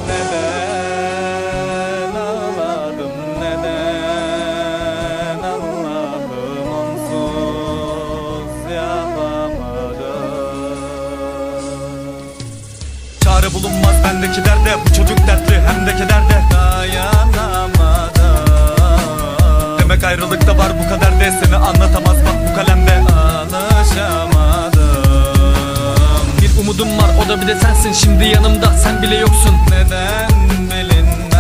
Neden ağladım, neden Allah'ım onsuz yapamadım. Çare bulunmaz bendeki derde, bu çocuk dertli hem de kederde. Dayanamadım, Demek ayrılıkta var bu kaderde, seni anlatamaz bak bu kalemde. alışamadım. Bir umudum var, o da bir de sensin. Şimdi yanımda, sen bile yoksun. Neden bilinmez.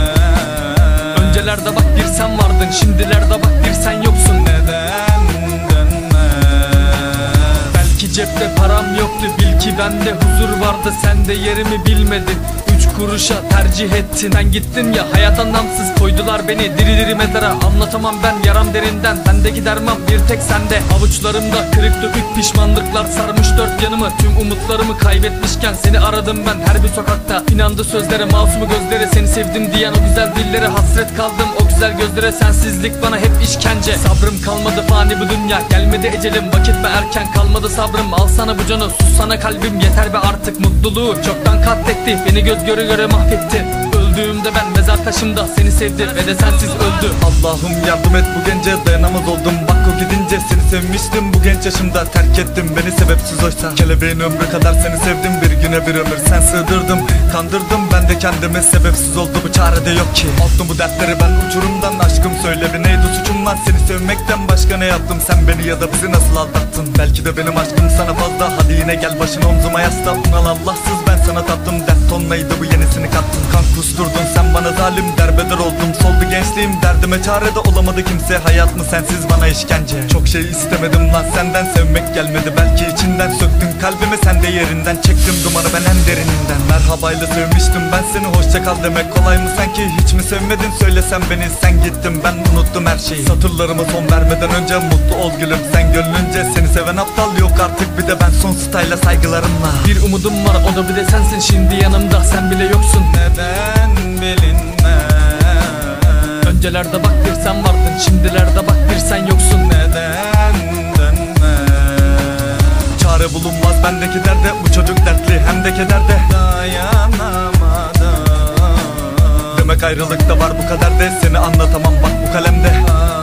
Öncelerde bak bir sen vardın, şimdilerde bak bir sen yoksun. Neden dönmez. Belki cepte param yoktu, bil ki bende huzur vardı. Sen de yerimi bilmedin, 3 kuruşa tercih ettin. Sen gittin ya, hayat anlamsız koydular beni diri diri mezara. Anlatamam ben yaram derinden, bendeki derman bir tek sende. Avuçlarımda kırık dökük pişmanlıklar sarmış dört yanımı. Tüm umutlarımı kaybetmişken seni aradım ben her bir sokakta. İnandı sözlere, masumu gözlere, seni sevdim diyen o güzel dillere hasret kaldım. O güzel gözlere, sensizlik bana hep işkence. Sabrım kalmadı, fani bu dünya, gelmedi ecelim, vakit mi erken, kalmadı sabrım. Al sana bu canı, sus sana kalbim, yeter be artık. Mutluluğu çoktan katletti, beni göz göre göre mahvetti. Öldüğümde ben mezar taşımda seni sevdi ve de sensiz öldü. Allah'ım yardım et bu gence, dayanamaz oldum bak o gidince. Seni sevmiştim bu genç yaşımda, terk ettim beni sebepsiz oysa. Kelebeğin ömrü kadar seni sevdim, bir güne bir ömür sen sığdırdım. Kandırdım ben de kendimi, sebepsiz oldu bu çare de yok ki. Attım bu dertleri ben uçurumdan, aşkım söyle bir neydi suçum lan. Seni sevmekten başka ne yaptım, sen beni ya da bizi nasıl aldattın. Belki de benim aşkım sana fazla, hadi yine gel başını omzuma yasla. Unal Allahsız ben sana tattım, dert tonlaydı bu yenisini kattın. Kan kusturdun sen bana zalim, derbeder oldum soldu gençliğim. Derdime çare de olamadı kimse, hayat mı sensiz bana işkence. Çok şey istemedim lan senden, sevmek gelmedi belki içinden. Söktün kalbimi sen de yerinden, çektim dumanı ben en derininden. Merhabayla sevmiştim ben seni, hoşça kal demek kolay mı sanki. Hiç mi sevmedin söylesen beni, sen gittin ben unuttum her şeyi. Satırlarıma son vermeden önce mutlu ol gülüm sen gönlünce. Seni seven aptal yok artık, bir de ben son style'la saygılarımla. Bir umudum var, o da bir de sensin, şimdi yanımda sen bile yoksun. Neden bilinmez. Öncelerde bak bir sen vardın, şimdilerde bak bir sen yoksun. Neden dönmez. Çare bulunmaz bendeki derde, bu çocuk dertli hem de kederde. Dayanamadım, Demek ayrılıkta var bu kaderde, seni anlatamam bak bu kalemde.